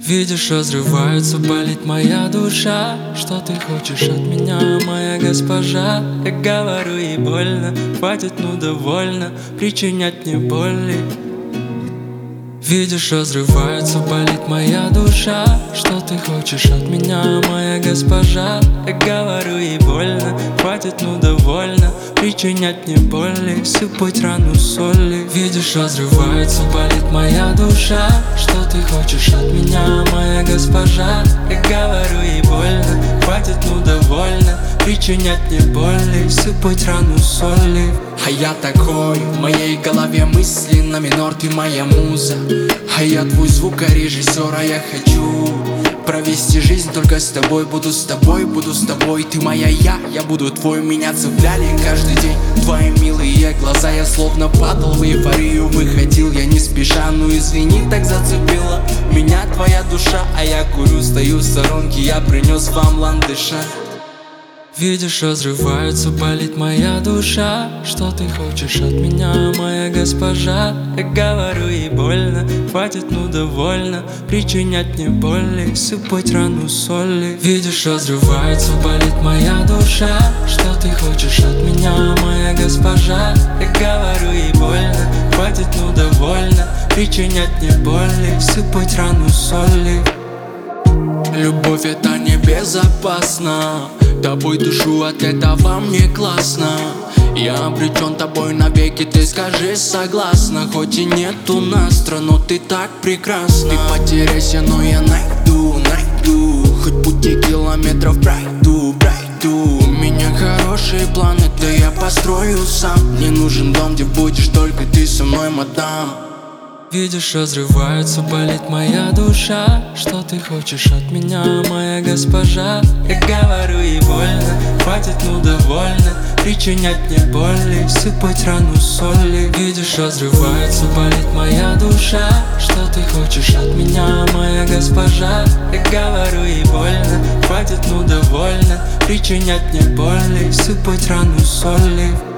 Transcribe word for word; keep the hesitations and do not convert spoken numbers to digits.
Видишь, разрывается, болит моя душа. Что ты хочешь от меня, моя госпожа? Я говорю, ей больно, хватит, ну довольно причинять мне боли. Видишь, разрывается, болит моя душа. Что ты хочешь от меня, моя госпожа? Я говорю, ей больно, хватит, ну довольно причинять мне боли, сыпать рану соли. Видишь, разрывается, болит моя душа. Что ты хочешь от меня, моя госпожа? Я говорю, ей больно, хватит, ну довольно причинять мне боли, сыпать рану соли. А я такой, в моей голове мысли на минор, ты моя муза. А я твой звукорежиссер, а я хочу провести жизнь только с тобой. Буду с тобой, буду с тобой, ты моя я, я буду твой. Меня цепляли каждый день твои милые глаза. Я словно падал в эйфорию, выходил я не спеша. Ну извини, так зацепила меня твоя душа. А я курю, стою в сторонке, я принес вам ландыша. Видишь, разрывается, болит моя душа. Что ты хочешь от меня, моя госпожа? Я говорю, ей больно, хватит, ну довольно причинять мне боли, сыпать рану соли. Видишь, разрывается, болит моя душа. Что ты хочешь от меня, моя госпожа? Я говорю, ей больно, хватит, ну довольно причинять мне боли, сыпать рану соли. Любовь это не безопасно, тобой душу, от этого мне классно. Я обречен тобой навеки, ты скажи согласна. Хоть и нету настро, но ты так прекрасна. Ты потеряйся, но я найду, найду. Хоть пути километров пройду, пройду. У меня хорошие планы, да я построю сам. Мне нужен дом, где будешь только ты со мной, мадам. Видишь, разрывается, болит моя душа. Что ты хочешь от меня, моя госпожа? Я говорю, ей больно, хватит, ну довольно причинять мне боли, сыпать рану соли. Видишь, разрывается, болит моя душа. Что ты хочешь от меня, моя госпожа? Я говорю, ей больно, хватит, ну довольно причинять мне боли, сыпать рану соли.